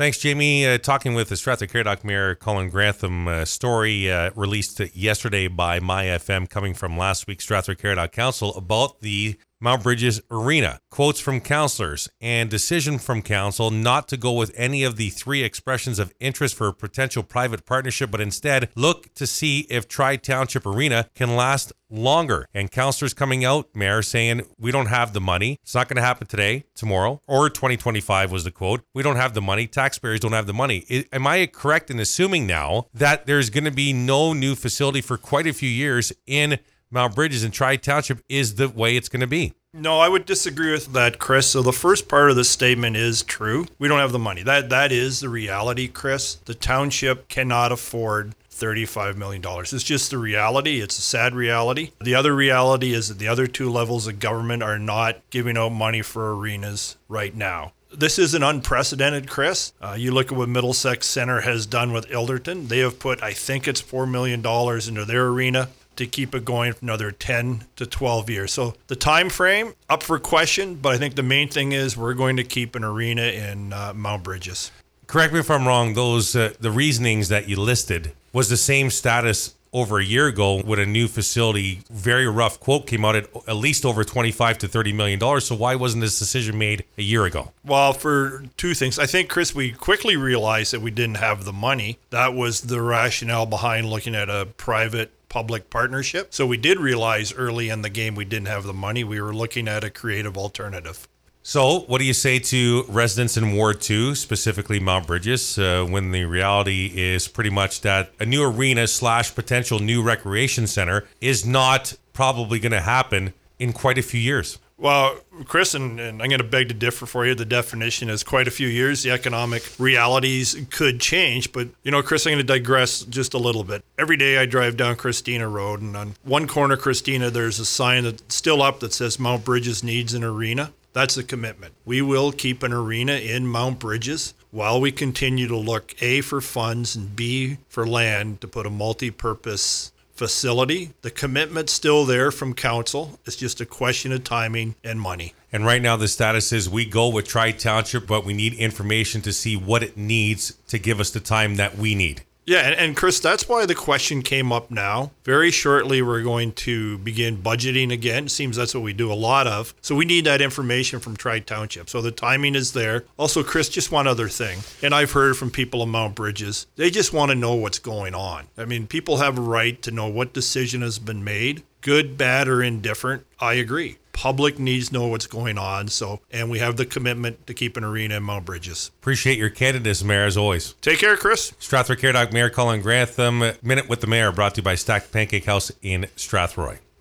Thanks, Jamie. Talking with the Strathclyde Mayor Colin Grantham, story released yesterday by MyFM coming from last week's Strathclyde Council about the Mount Bridges Arena. Quotes from councillors and decision from council not to go with any of the three expressions of interest for a potential private partnership, but instead look to see if Tri-Township Arena can last longer. And councillors coming out, Mayor, saying we don't have the money. It's not going to happen today, tomorrow, or 2025 was the quote. We don't have the money. Taxpayers don't have the money. Am I correct in assuming now that there's going to be no new facility for quite a few years in Mount Bridges, and Tri-Township is the way it's going to be? No, I would disagree with that, Chris. So the first part of the statement is true. We don't have the money. That is the reality, Chris. The township cannot afford $35 million. It's just the reality. It's a sad reality. The other reality is that the other two levels of government are not giving out money for arenas right now. This isn't unprecedented, Chris. You look at what Middlesex Center has done with Ilderton. They have put, I think it's $4 million into their arena to keep it going for another 10 to 12 years. So the time frame, up for question, but I think the main thing is we're going to keep an arena in Mount Bridges. Correct me if I'm wrong, those the reasonings that you listed was the same status over a year ago with a new facility. Very rough quote came out at least over $25 to $30 million. So why wasn't this decision made a year ago? Well, for two things. I think, Chris, we quickly realized that we didn't have the money. That was the rationale behind looking at a private-public partnership. So we did realize early in the game we didn't have the money. We were looking at a creative alternative. So what do you say to residents in Ward 2, specifically Mount Bridges, when the reality is pretty much that a new arena / potential new recreation center is not probably going to happen in quite a few years? Well, Chris, and I'm going to beg to differ for you. The definition is quite a few years. The economic realities could change. But, Chris, I'm going to digress just a little bit. Every day I drive down Christina Road, and on one corner, Christina, there's a sign that's still up that says Mount Bridges needs an arena. That's a commitment. We will keep an arena in Mount Bridges while we continue to look, A, for funds, and B, for land to put a multi-purpose facility. The commitment's still there from council. It's just a question of timing and money. And right now the status is we go with Tri-Township, but we need information to see what it needs to give us the time that we need. Yeah, and Chris, that's why the question came up now. Very shortly, we're going to begin budgeting again. It seems that's what we do a lot of. So we need that information from Tri-Township. So the timing is there. Also, Chris, just one other thing. And I've heard from people in Mount Bridges. They just want to know what's going on. I mean, people have a right to know what decision has been made. Good, bad, or indifferent. I agree. Public needs to know what's going on. And we have the commitment to keep an arena in Mount Bridges. Appreciate your candidness, Mayor, as always. Take care, Chris. Strathclyde Mayor Colin Grantham. Minute with the Mayor, brought to you by Stacked Pancake House in Strathroy.